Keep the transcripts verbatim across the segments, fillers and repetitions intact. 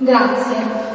Grazie.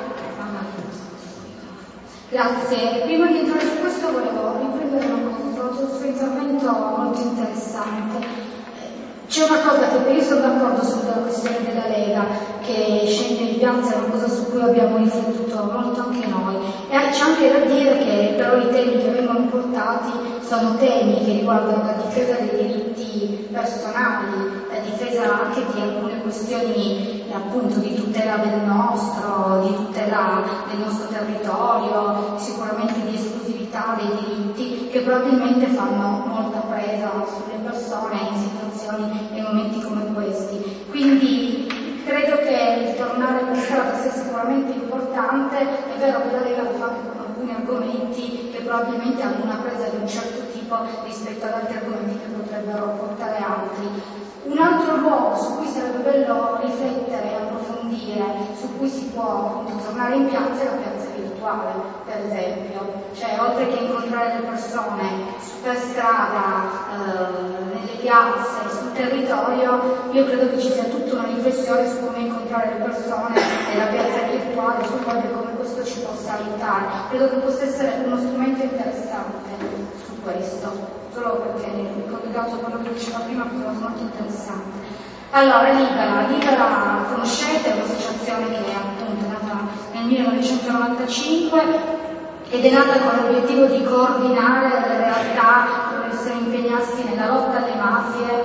Grazie. Prima di entrare su questo volevo riprendere una cosa, ho trovato il suo intervento molto interessante. C'è una cosa che io sono d'accordo sulla questione della Lega, che scende in piazza è una cosa su cui abbiamo riflettuto molto anche noi. E c'è anche da dire che però i temi che vengono portati sono temi che riguardano la difesa dei diritti personali, la difesa anche di alcune questioni appunto di tutela del nostro, di tutela del nostro territorio, sicuramente di esclusività dei diritti, che probabilmente fanno molta presa sulle persone in situazioni e momenti come questi. Quindi credo che il tornare per strada sia sicuramente importante. È vero che la Lega lo fa anche con alcuni argomenti che probabilmente hanno una presa di un certo tipo rispetto ad altri argomenti che potrebbero portare altri. Un altro luogo su cui sarebbe bello riflettere e approfondire, su cui si può appunto tornare in piazza, è la piazza virtuale, per esempio. Cioè, oltre che incontrare le persone per strada, eh, nelle piazze, sul territorio, io credo che ci sia tutta una riflessione su come incontrare le persone nella piazza virtuale, sul modo e come questo ci possa aiutare. Credo che possa essere uno strumento interessante su questo. Solo perché mi collegato a quello che diceva prima, che trovo molto interessante. Allora, Libera, Libera conoscete, è un'associazione che è appunto nata nel millenovecentonovantacinque ed è nata con l'obiettivo di coordinare le realtà che sono impegnati nella lotta alle mafie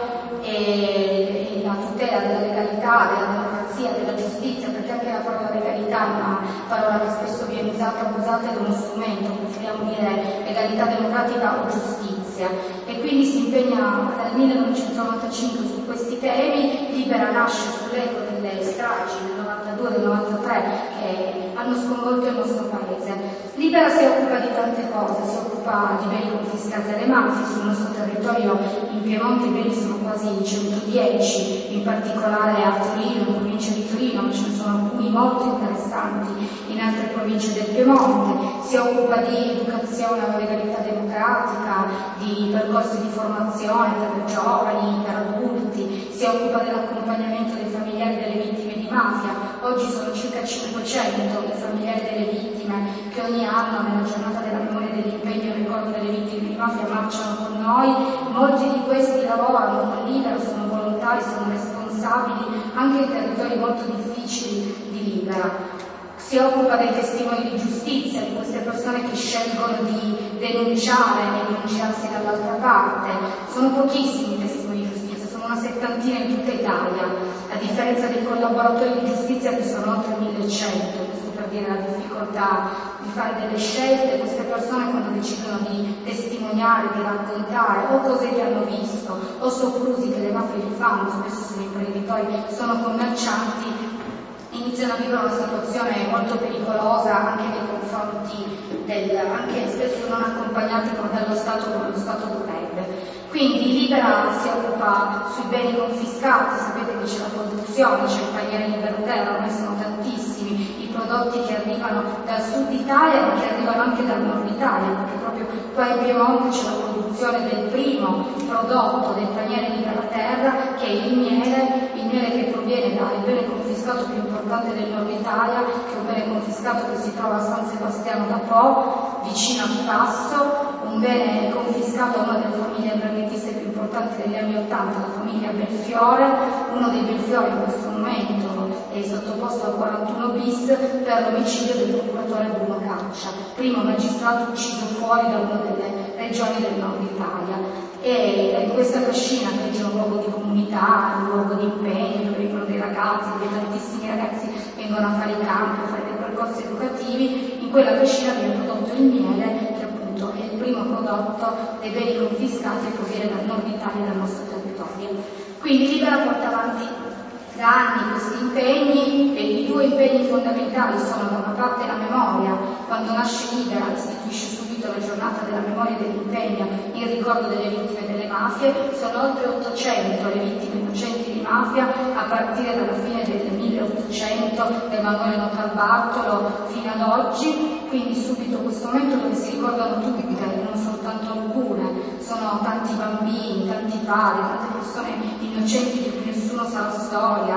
e, e la tutela della legalità, della democrazia, della giustizia, perché anche la parola legalità è una parola che spesso viene usata, abusata, ed è uno strumento, preferiamo dire legalità democratica o giustizia. E quindi si impegna dal millenovecentonovantacinque su questi temi. Libera nasce sull'eco delle stragi del novantadue e del novantatré che hanno sconvolto il nostro paese. Libera si occupa di tante cose, si occupa di beni confiscati alle mafie. Sul nostro territorio in Piemonte i beni sono quasi centodieci, in particolare a Torino, in provincia di Torino, ma ce ne sono alcuni molto interessanti in altre province del Piemonte. Si occupa di educazione alla legalità democratica, di percorsi di formazione per giovani, per adulti, si occupa dell'accompagnamento dei familiari delle vittime di mafia. Oggi sono circa cinquecento i familiari delle vittime che ogni anno nella giornata della memoria dell'impegno e ricordo delle vittime di mafia marciano con noi. Molti di questi lavorano con Libera, sono volontari, sono responsabili anche in territori molto difficili di Libera. Si occupa dei testimoni di giustizia, di queste persone che scelgono di denunciare e denunciarsi dall'altra parte. Sono pochissimi i testimoni di giustizia, sono una settantina in tutta Italia, a differenza dei collaboratori di giustizia che sono oltre millecento, questo per dire la difficoltà di fare delle scelte. Queste persone, quando decidono di testimoniare, di raccontare o cose che hanno visto o soprusi che le mafie li fanno, spesso sono imprenditori, sono commercianti, iniziano a vivere una situazione molto pericolosa anche nei confronti del, anche spesso non accompagnati dallo Stato come lo Stato dovrebbe. Quindi Libera si occupa sui beni confiscati, sapete che c'è la produzione, c'è il paniere libertario, ormai sono tantissimi i prodotti che arrivano dal sud Italia ma che arrivano anche dal nord Italia, perché proprio qua in Piemonte c'è la produzione del primo prodotto del paniere Libera-Terra, che è il miele, il miele che proviene dal bene confiscato più importante del nord Italia, che è un bene confiscato che si trova a San Sebastiano da Po, vicino a Chivasso, un bene confiscato a una delle famiglie brevettiste più importanti degli anni Ottanta, la famiglia Belfiore. Uno dei Belfiore in questo momento è sottoposto al quarantuno bis per l'omicidio del procuratore Bruno Caccia, primo magistrato ucciso fuori da una delle regioni del nord Italia. E questa cascina che è un luogo di comunità, un luogo di impegno, dove vengono dei ragazzi, dove tantissimi ragazzi vengono a fare i campi, a fare dei percorsi educativi. In quella cascina viene prodotto il miele, che appunto è il primo prodotto dei beni confiscati e proviene dal nord Italia e dal nostro territorio. Quindi Libera porta avanti da anni questi impegni, e i due impegni fondamentali sono da una parte la memoria. Quando nasce Libera istituisce subito la giornata della memoria e dell'impegno in ricordo delle vittime delle mafie. Sono oltre ottocento le vittime innocenti di mafia a partire dalla fine del milleottocento, da Emanuele Notarbartolo fino ad oggi. Quindi subito questo momento dove si ricordano tutte, non soltanto alcune, sono tanti bambini, tanti padri, tante persone innocenti di cui nessuno sa la storia,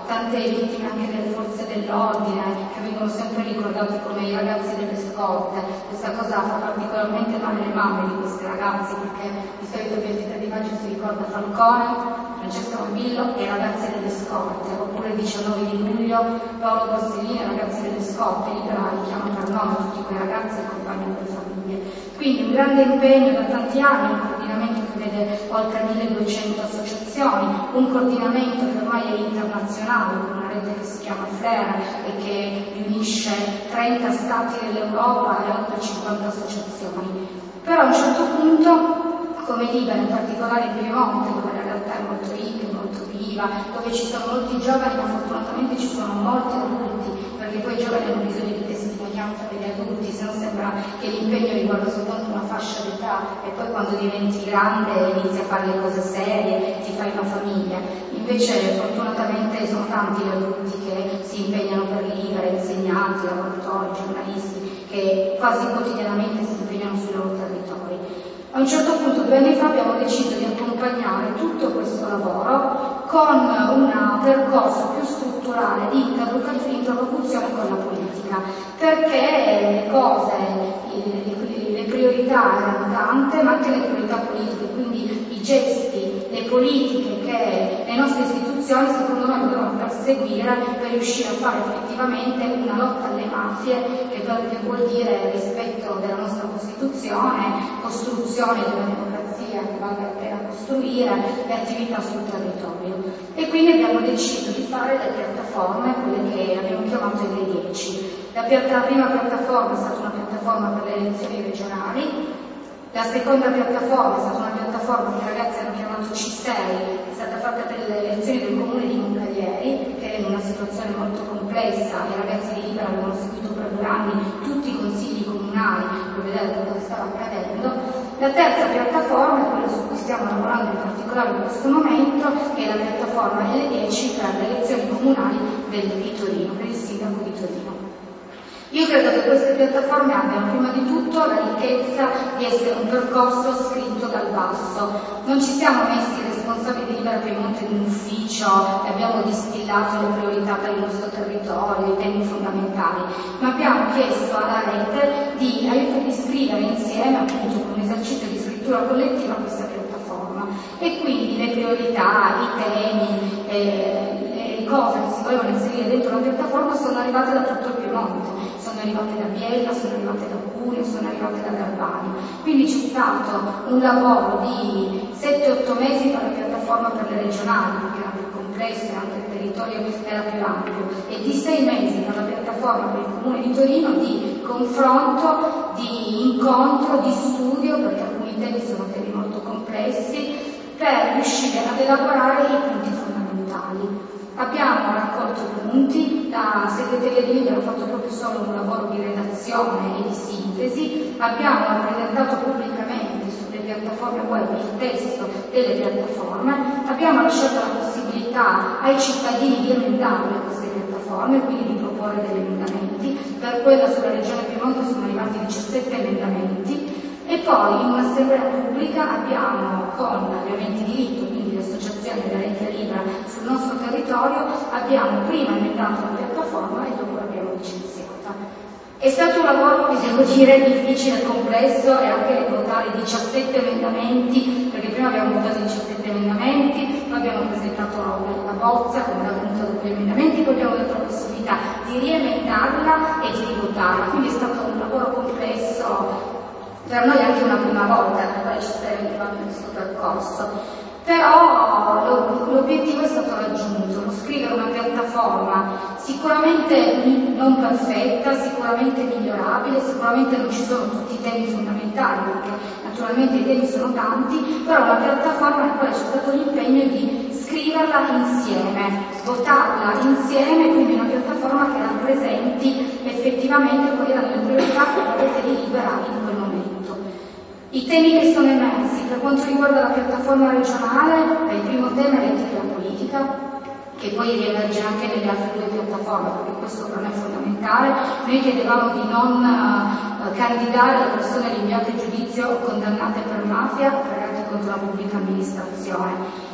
tante vittime anche delle forze dell'ordine, che vengono sempre ricordati come i ragazzi delle scorte. Questa cosa fa particolarmente male le mamme di questi ragazzi, perché di solito il ventitré di maggio si ricorda Falcone, Francesco Morbillo e i ragazzi delle scorte, oppure il diciannove di luglio Paolo Borsellino e i ragazzi delle scorte, liberali, chiama per nome tutti quei ragazzi e compagni delle famiglie. Quindi un grande impegno da tanti anni, un coordinamento che vede oltre milleduecento associazioni, un coordinamento che ormai è internazionale, con una rete che si chiama FLAIR e che riunisce trenta stati dell'Europa e oltre cinquanta associazioni. Però a un certo punto, come Libera, in particolare in Piemonte, dove la realtà è molto ricca, molto viva, dove ci sono molti giovani, ma fortunatamente ci sono molti adulti, perché poi i giovani hanno bisogno di testimonianza degli adulti, se no sembra che l'impegno riguarda soltanto una fascia d'età e poi quando diventi grande inizi a fare le cose serie, ti fai una famiglia. Invece fortunatamente sono tanti gli adulti che si impegnano per Libera, insegnanti, lavoratori, giornalisti, che quasi quotidianamente si impegnano sui loro territori. A un certo punto, due anni fa, abbiamo deciso di accompagnare tutto questo lavoro con un percorso più strutturale di interlocuzione con la politica, perché le cose, le priorità erano tante, ma anche le priorità politiche, quindi i gesti, le politiche che le nostre istituzioni secondo noi devono perseguire per riuscire a fare effettivamente una lotta alle mafie, che, che vuol dire rispetto della nostra Costituzione, costruzione di una democrazia che valga la pena costruire, le attività sul territorio. E quindi abbiamo deciso di fare le piattaforme, quelle che abbiamo chiamato le dieci. La, la prima piattaforma è stata una piattaforma per le elezioni regionali, la seconda piattaforma è stata una piattaforma che i ragazzi hanno chiamato C sei, è stata fatta per le elezioni del comune di Moncalieri, che è in una situazione molto complessa. I ragazzi di Libera avevano seguito per due anni tutti i consigli comunali per vedere cosa stava accadendo. La terza piattaforma è quella su cui stiamo lavorando in particolare in questo momento, che è la piattaforma L dieci per le elezioni comunali del, di Torino, per il sindaco di Torino. Io credo che queste piattaforme abbiano prima di tutto la ricchezza di essere un percorso scritto dal basso. Non ci siamo messi responsabili di Libera Piemonte in un ufficio e abbiamo distillato le priorità per il nostro territorio, i temi fondamentali, ma abbiamo chiesto alla rete di aiutare a scrivere insieme, appunto con un esercizio di scrittura collettiva, questa piattaforma. E quindi le priorità, i temi, eh, le cose che si volevano inserire dentro la piattaforma sono arrivate da tutto il Piemonte. Sono arrivate da Biella, sono arrivate da Cuneo, sono arrivate da Garbagnio. Quindi c'è stato un lavoro di sette otto mesi per la piattaforma per le regionali, perché era più complesso e anche il territorio era più ampio, e di sei mesi per la piattaforma per il Comune di Torino di confronto, di incontro, di studio, perché alcuni temi sono temi molto complessi, per riuscire ad elaborare i punti fondamentali. Abbiamo raccolto punti, la segreteria di Libera ha fatto proprio solo un lavoro di redazione e di sintesi, abbiamo rappresentato pubblicamente sulle piattaforme web il testo delle piattaforme, abbiamo lasciato la possibilità ai cittadini di emendare queste piattaforme, quindi di proporre degli emendamenti. Per quella sulla Regione Piemonte sono arrivati diciassette emendamenti. E poi in un'assemblea pubblica abbiamo, con gli aventi diritto, quindi le associazioni della rete Libera sul nostro territorio, abbiamo prima emendato la piattaforma e dopo l'abbiamo licenziata. È stato un lavoro, vi devo dire, difficile e complesso, e anche votare diciassette emendamenti, perché prima abbiamo votato diciassette emendamenti, poi abbiamo presentato la bozza, come era venuta dopo gli emendamenti, poi abbiamo dato la possibilità di riemendarla e di rivotarla. Quindi è stato un lavoro complesso. Per noi è anche una prima volta per quale ci saremo fatto questo percorso, però l'obiettivo è stato raggiunto, scrivere una piattaforma sicuramente non perfetta, sicuramente migliorabile, sicuramente non ci sono tutti i temi fondamentali, perché naturalmente i temi sono tanti, però una piattaforma nella quale c'è stato l'impegno di scriverla insieme, votarla insieme, quindi una piattaforma che rappresenti effettivamente quali erano le priorità che la rete di Libera in quel momento. I temi che sono emersi per quanto riguarda la piattaforma regionale, il primo tema è l'etica e la politica, che poi riemerge anche nelle altre due piattaforme, perché questo per noi è fondamentale. Noi chiedevamo di non uh, candidare le persone rinviate a giudizio o condannate per mafia o per reati contro la pubblica amministrazione.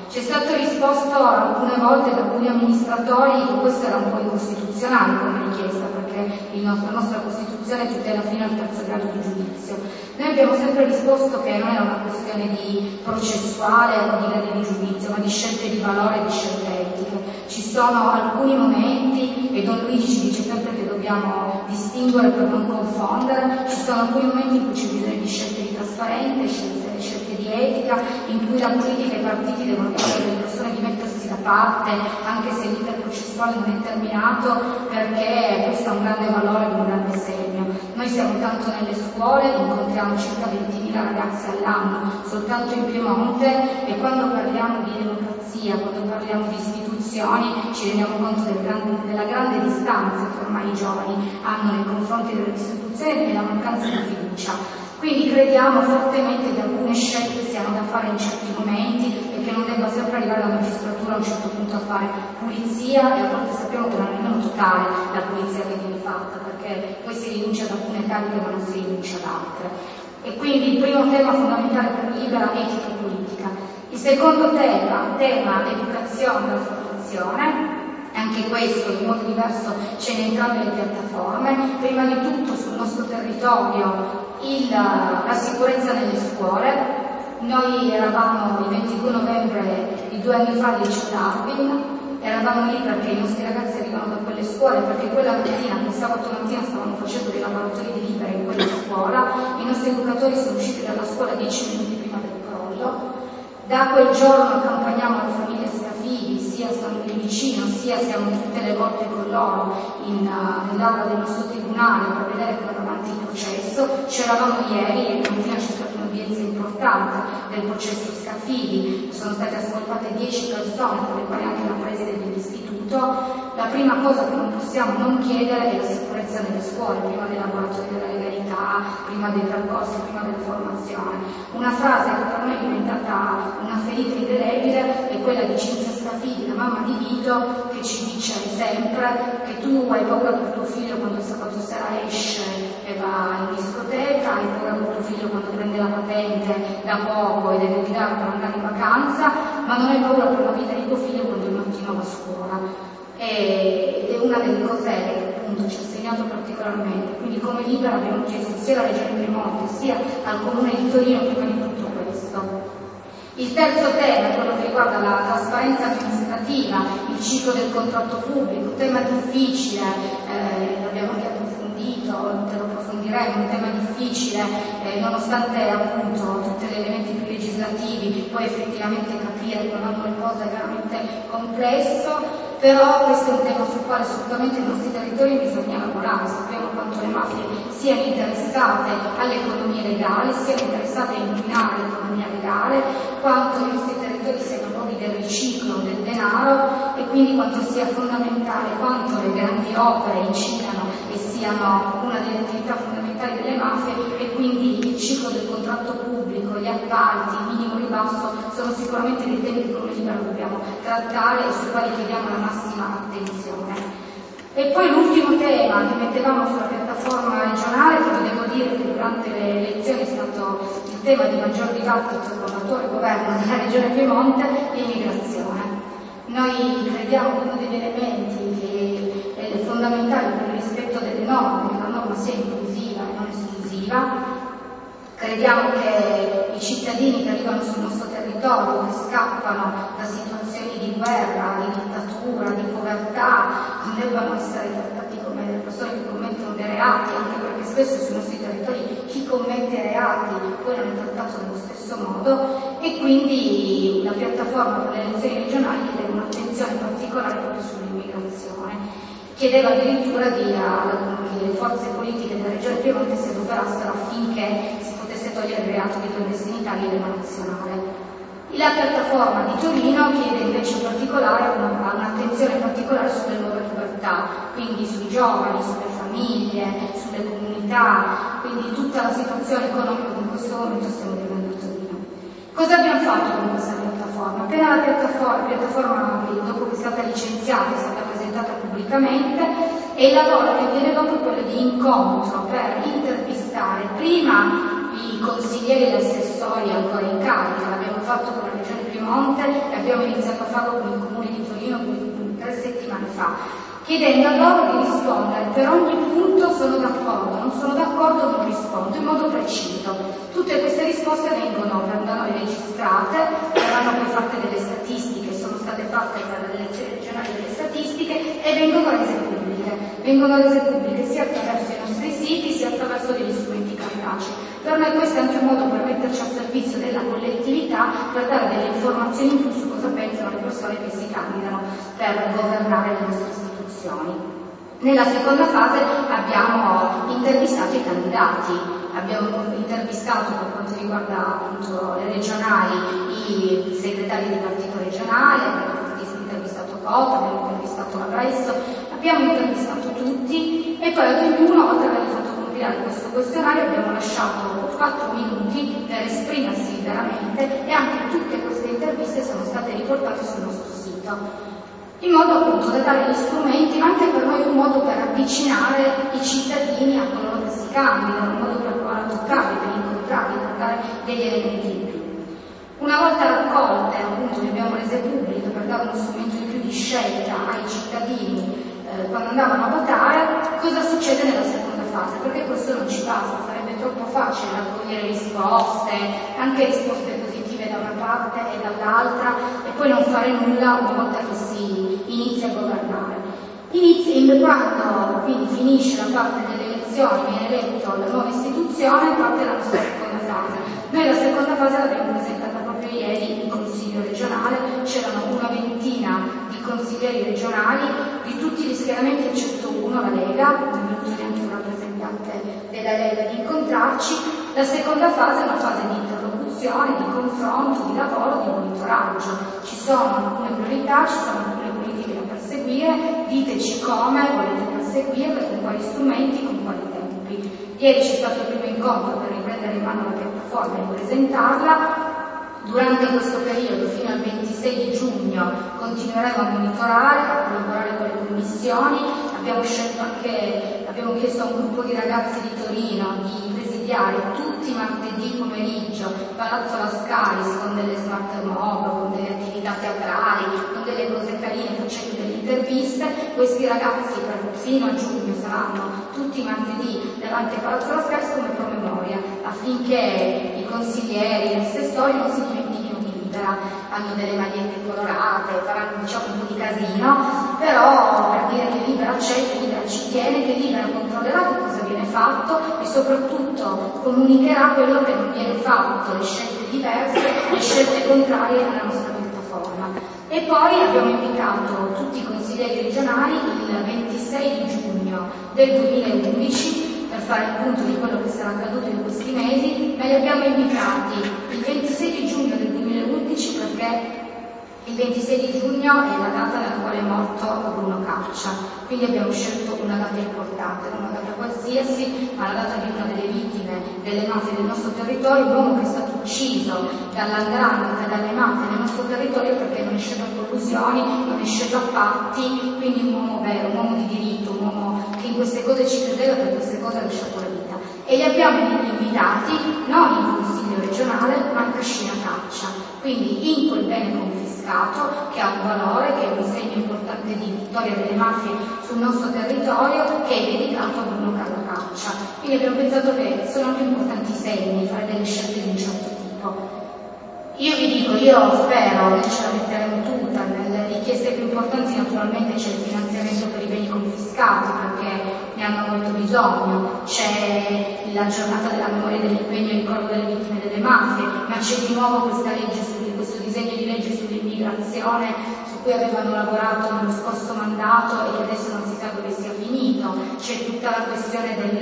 Ci è stato risposto alcune volte da alcuni amministratori che questo era un po' incostituzionale come richiesta, perché il nostro, la nostra Costituzione tutela fino al terzo grado di giudizio. Noi abbiamo sempre risposto che non era una questione di processuale o di gradi di giudizio, ma di scelte di valore e di scelte etiche. Ci sono alcuni momenti, e Don Luigi ci dice sempre che dobbiamo distinguere per non confondere, ci sono alcuni momenti in cui c'è bisogno di scelte di trasparenza, scelte, scelte di etica, in cui la politica e i partiti devono chiedere alle persone di mettersi da parte, anche se l'iter processuale non è terminato, perché questo ha un grande valore e un grande segno. Noi siamo tanto nelle scuole, incontriamo circa ventimila ragazzi all'anno, soltanto in Piemonte, e quando parliamo di democrazia, quando parliamo di istituzioni, ci rendiamo conto del grande, della grande distanza che ormai i giovani hanno nei confronti delle istituzioni e della mancanza di fiducia. Quindi crediamo fortemente che alcune scelte siano da fare in certi momenti e che non debba sempre arrivare la magistratura a un certo punto a fare pulizia, e a volte sappiamo che non è nemmeno totale la pulizia che viene fatta, perché poi si rinuncia ad alcune cariche ma non si rinuncia ad altre. E quindi il primo tema fondamentale per Libera, etica e politica. Il secondo tema, tema educazione e formazione. Anche questo in modo diverso c'è in entrambe le piattaforme. Prima di tutto sul nostro territorio il, la sicurezza nelle scuole. Noi eravamo il ventidue novembre di due anni fa al liceo Darwin, eravamo lì perché i nostri ragazzi arrivano da quelle scuole, perché quella mattina, quel sabato mattina stavano facendo dei laboratori di Libera in quella scuola, i nostri educatori sono usciti dalla scuola dieci minuti prima del crollo. Da quel giorno accompagniamo le famiglie Scafidi, sia stanno lì vicino, sia siamo tutte le volte con loro in, uh, nell'aula del nostro tribunale per vedere come va avanti il processo. C'eravamo ieri e domattina c'è stata un'udienza importante del processo Scafidi, sono state ascoltate dieci persone, tra le quali anche la preside dell'istituto. La prima cosa che non possiamo non chiedere è la sicurezza nelle scuole, prima dei laboratori della legalità, prima dei percorsi, prima della formazione. Una frase che per noi è diventata una ferita indelebile è quella di Cinzia Scafidi, la mamma di Vito, che ci dice sempre che tu hai paura per tuo figlio quando il sabato sera esce e va in discoteca, hai paura per tuo figlio quando prende la patente da poco e deve guidare per andare in vacanza, ma non hai paura per la vita di tuo figlio quando il mattino va a scuola. Ed è una delle cose che appunto ci ha segnato particolarmente. Quindi come Libera abbiamo chiesto sia alla Regione Piemonte sia al Comune di Torino prima di tutto questo. Il terzo tema è quello che riguarda la trasparenza amministrativa, il ciclo del contratto pubblico, tema difficile, eh, l'abbiamo anche approfondito, te lo approfondiremo, un tema difficile, eh, nonostante appunto tutti gli elementi più legislativi, poi effettivamente capire come vanno le cose è veramente complesso. Però questo è un tema sul quale assolutamente i nostri territori bisogna lavorare. Sappiamo quanto le mafie siano interessate alle economie legali, siano interessate a inquinare l'economia legale, quanto i nostri territori siano luoghi del riciclo del denaro, e quindi quanto sia fondamentale quanto le grandi opere incidano e siano una delle attività fondamentali delle mafie, e quindi il ciclo del contratto pubblico, gli appalti, il minimo ribasso sono sicuramente dei temi che come Libera dobbiamo trattare e sui quali chiediamo la massima attenzione. E poi l'ultimo tema che mettevamo sulla piattaforma regionale, che vi devo dire che durante le elezioni è stato il tema di maggior dibattito con l'attuale governo della Regione Piemonte, l'immigrazione. Noi crediamo che uno degli elementi che è fondamentale per il rispetto delle norme, che la norma sia inclusiva e non esclusiva. Crediamo che i cittadini che arrivano sul nostro territorio, che scappano da situazioni di guerra, di dittatura, di povertà, non debbano essere trattati come delle persone che commettono dei reati, anche perché spesso sui nostri territori chi commette reati poi non è trattato nello stesso modo, e quindi la piattaforma per le elezioni regionali chiede un'attenzione particolare proprio sull'immigrazione. Chiedeva addirittura di, alle forze politiche della Regione Piemonte si adoperassero affinché si potesse togliere il reato di clandestinità a livello nazionale. La piattaforma di Torino chiede invece in particolare una, un'attenzione particolare sulle nuove povertà, quindi sui giovani, sulle famiglie, sulle comunità, quindi tutta la situazione economica che in questo momento stiamo vivendo a Torino. Cosa abbiamo fatto con questa piattaforma? Appena la piattaforma, piattaforma dopo che è stata licenziata, è stata presentata pubblicamente, e il lavoro che viene dopo è quello di incontro per intervistare prima i consiglieri e gli assessori ancora in carica, l'abbiamo fatto con la Regione Piemonte e abbiamo iniziato a farlo con il Comune di Torino tre settimane fa, chiedendo a loro di rispondere per ogni punto sono d'accordo, non sono d'accordo, non rispondo, in modo preciso. Tutte queste risposte vengono da noi registrate, verranno poi fatte delle statistiche, sono state fatte per le elezioni regionali delle statistiche e vengono rese pubbliche. Vengono rese pubbliche sia attraverso i nostri siti sia attraverso degli strumenti cartacei. Per noi questo è anche un modo per metterci al servizio della collettività, per dare delle informazioni in più su cosa pensano le persone che si candidano per governare le nostre istituzioni. Nella seconda fase abbiamo intervistato i candidati, abbiamo intervistato per quanto riguarda appunto le regionali i segretari di partito regionale, abbiamo intervistato Cota, abbiamo intervistato la Bresso, abbiamo intervistato tutti e poi ad ognuno, oltre ad aver fatto compilare questo questionario, abbiamo lasciato quattro minuti per esprimersi liberamente e anche tutte queste interviste sono state riportate sul nostro sito, in modo appunto da dare gli strumenti, ma anche per noi un modo per avvicinare i cittadini a coloro che si candidano, un modo per provare a toccarli, per incontrarli, per dare degli elementi in più. Una volta raccolte, appunto, le abbiamo rese pubbliche per dare uno strumento in più di scelta ai cittadini eh, quando andavano a votare. Cosa succede nella seconda fase? Perché questo non ci basta, sarebbe troppo facile raccogliere risposte, anche risposte positive da una parte e dall'altra, e poi non fare nulla una volta che si inizia a governare. Inizia, quando quindi finisce la parte delle elezioni, viene eletto la nuova istituzione, parte la nostra seconda fase. Noi la seconda fase l'abbiamo presentata proprio ieri in Consiglio regionale, c'erano una ventina di consiglieri regionali di tutti gli schieramenti eccetto uno, la Lega, non è venuto neanche un rappresentante della Lega di incontrarci. La seconda fase è una fase di interlocuzione, di confronto, di lavoro, di monitoraggio. Ci sono alcune priorità, ci sono alcune politiche da perseguire, diteci come volete perseguirle, con quali strumenti, con quali tempi. Ieri c'è stato il primo incontro per riprendere in mano la piattaforma e presentarla. Durante questo periodo, fino al ventisei di giugno, continueremo a monitorare, a collaborare con le commissioni. Abbiamo scelto anche, abbiamo chiesto a un gruppo di ragazzi di Torino di presidiare tutti i martedì pomeriggio Palazzo Lascaris con delle smart mob, con delle attività teatrali, con delle cose carine, facendo delle interviste. Questi ragazzi per, fino a giugno saranno tutti i martedì davanti a Palazzo Lascaris come promemoria, affinché i consiglieri, gli assessori non si dimentichino di Libera. Hanno delle magliette colorate, faranno diciamo un po' di casino, però per dire che Libera c'è, che Libera ci tiene, che Libera controllerà che cosa viene fatto e soprattutto comunicherà quello che non viene fatto, le scelte diverse, le scelte contrarie alla nostra piattaforma. E poi abbiamo invitato tutti i consiglieri regionali il ventisei di giugno del duemilaundici per fare il punto di quello che sarà accaduto in questi mesi, ma li abbiamo invitati il ventisei di giugno del duemilaundici perché il ventisei di giugno è la data nella quale è morto Bruno Caccia, quindi abbiamo scelto una data importante, non una data qualsiasi, ma la data di una delle vittime delle mafie del nostro territorio, un uomo che è stato ucciso dall'andrangheta e dalle mafie nel nostro territorio perché non è scelto a collusioni, non è scelto a patti, quindi un uomo vero, un uomo di diritto, un uomo che in queste cose ci credeva e per queste cose ha lasciato la vita. E li abbiamo invitati non in Consiglio regionale, ma a Cascina Caccia, quindi in quel bene confiscato che ha un valore, che è un segno importante di vittoria delle mafie sul nostro territorio, che è dedicato a Bruno Carlo Caccia. Quindi abbiamo pensato che sono anche importanti segni fare delle scelte di un certo tipo. Io vi dico, io spero che ce la metteremo tutta, nelle richieste più importanti naturalmente c'è il finanziamento per i beni confiscati perché ne hanno molto bisogno, c'è la giornata della memoria e dell'impegno in ricordo delle vittime delle mafie, ma c'è di nuovo questa legge, questo disegno di legge sull'immigrazione su cui avevano lavorato nello scorso mandato e che adesso non si sa dove sia finito, c'è tutta la questione del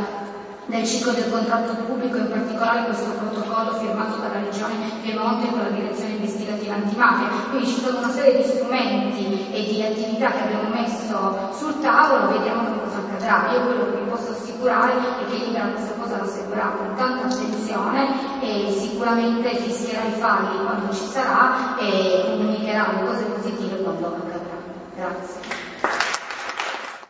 nel ciclo del contratto pubblico, in particolare questo protocollo firmato dalla Regione Piemonte con la direzione investigativa antimafia. Quindi ci sono una serie di strumenti e di attività che abbiamo messo sul tavolo, vediamo che cosa accadrà. Io quello che vi posso assicurare è che Libera questa cosa la seguirà con tanta attenzione e sicuramente fischierà i falli quando ci sarà e comunicherà le cose positive quando accadrà. Grazie.